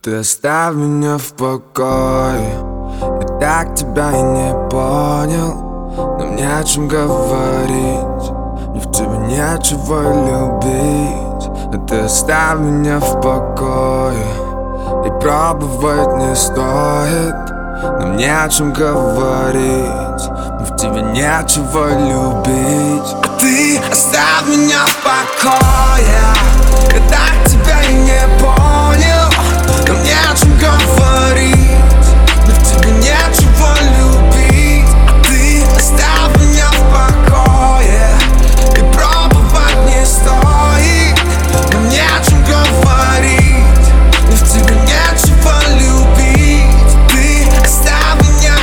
Ты оставь меня в покое. Я так тебя и не понял. Нам не о чем говорить, мне в тебе нечего любить. А ты оставь меня в покое. И пробовать не стоит. Нам не о чем говорить, мне в тебе нечего любить. А ты оставь меня в покое. Я так тебя и не понял. Нам не о чем говорить, мне в тебе нечего любить. А ты оставь меня в покое. И пробовать не стоит. Нам не о чем говорить, мне в тебе нечего любить. Ты оставь меня,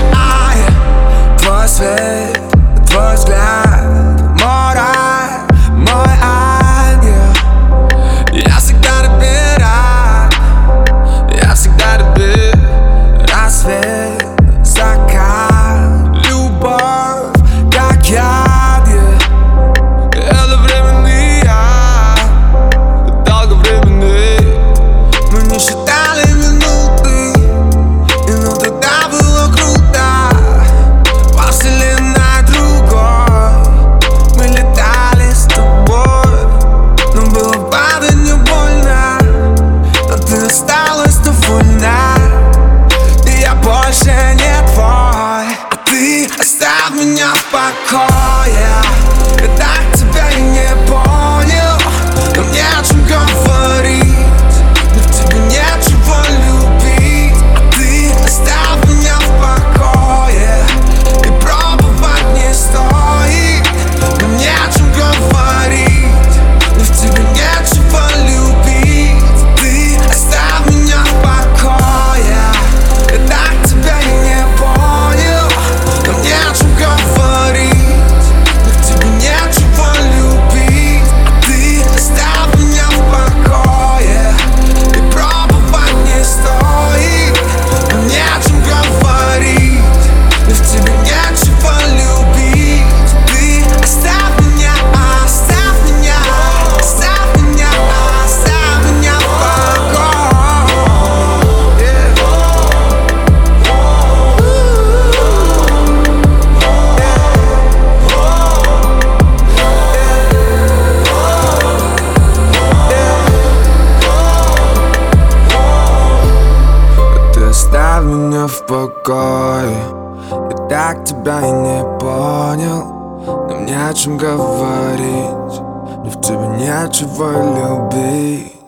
твой свет, твой взгляд, мой рай, мой ангел. Я всегда тебе рад, я всегда тебе. Рассвет, закат, любовь, как яд, это временный яд, долговременный. Мы не считали минуты, но тогда было круто. Во вселенной другой мы летали с тобой, но было падать не больно. Но ты осталась довольна, и я больше не твой. А ты оставь меня в покое. Я так тебя и не понял. Нам не о чем говорить, мне в тебе нечего любить. А ты оставь меня в покое. И пробовать не стоит. Нам не о чем говорить, мне в тебе нечего любить. Ты оставь меня в покое. Я так тебя и не понял. Нам не о чем говорить, мне в тебе нечего любить. А ты оставь меня в покое. И пробовать не стоит. Нам не о чем говорить, мне в тебе нечего любить. Ты оставь меня, оставь меня, оставь меня, оставь меня в покое. Ты оставь меня в покое. Я так тебя и не понял. Нам не о чем говорить, мне в тебе нечего любить.